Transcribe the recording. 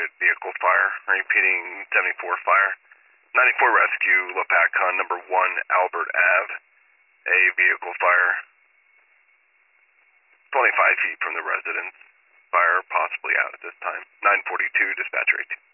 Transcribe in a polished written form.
vehicle fire. Repeating 74 fire. 94 rescue, Lopatcon number 1, Albert Ave. A vehicle fire. 25 feet from the residence. Fire possibly out at this time. 942, dispatch rate.